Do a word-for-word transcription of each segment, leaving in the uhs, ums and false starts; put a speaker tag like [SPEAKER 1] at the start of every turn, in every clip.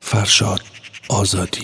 [SPEAKER 1] فرشاد آزادی.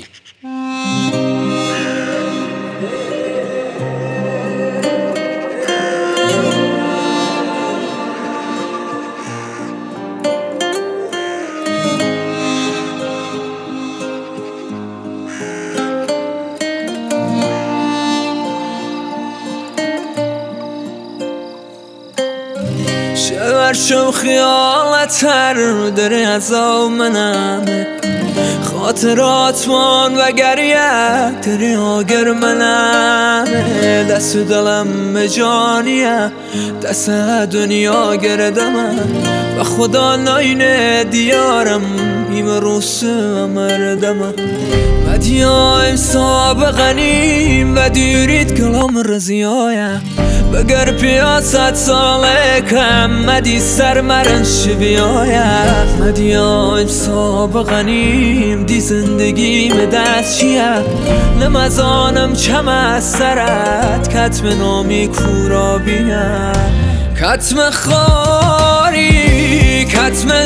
[SPEAKER 2] شور شو خیالت هر داره از منم، خاطرات من و گریه داری آگر منم، دست دلم جانیه دست دنیا گرده من و خدا ناینه دیارم ایم روس مردم مدیایم سابقنیم و دیرید کلام رزیایه بگر پیاست ساله کم مدی سر مرن شبیایه مدیایم سابقنیم دی زندگیم دست چیه نمزانم چم از سرت کتم نامی کورا بیه کتم خاری کتم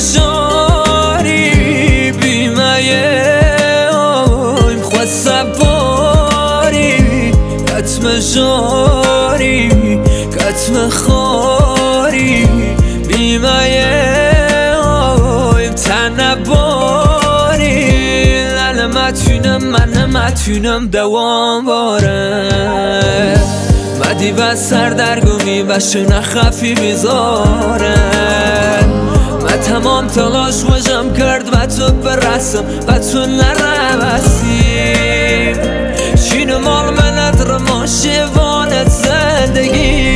[SPEAKER 2] شاری بیمه اویم خود سواری کتم شاری کتم خاری بیمه اویم تنباری لنه متونم من متونم دوام باره مدی و سردرگمی و شنه خفی بیزارن من تمام تلاش خوشم کرد و تو برسم و تو نروسیم شین مال منت رو ما شوانت زندگی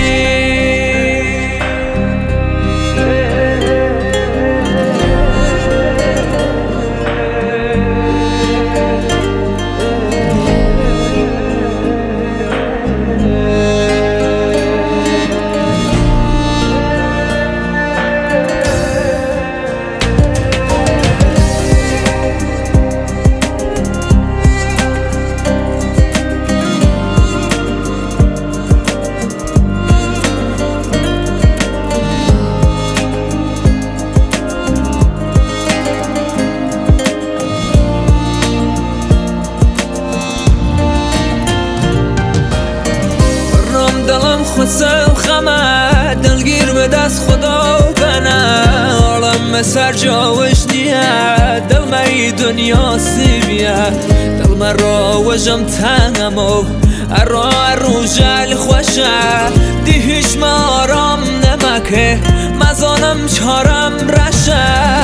[SPEAKER 2] خودسم خمه دلگیر به دست خدا بنه عالم سر جاوش نیه دل مری دنیا سیبیه دل من را وجم تنم و ارا ارو جل خوشه دی هیچ ما آرام نمکه مزانم چارم رشه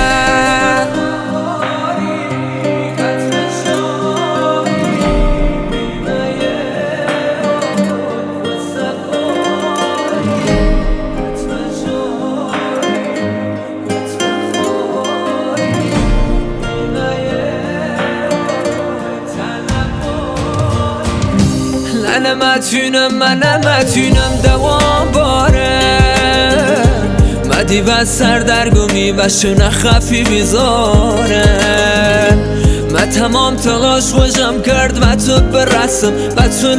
[SPEAKER 2] من نمتونم من نمتونم دوام باره مدی و سردرگمی و شنه خفی بیزاره من تمام تلاش خوشم کرد و تو برسم و تو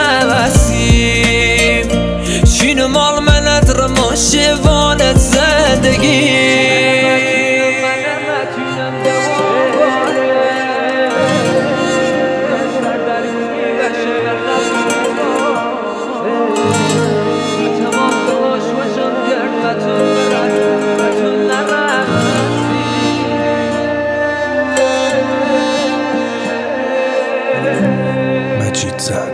[SPEAKER 2] نروسیم شین مال منت رو ما شوانت زندگی
[SPEAKER 1] مجید زد.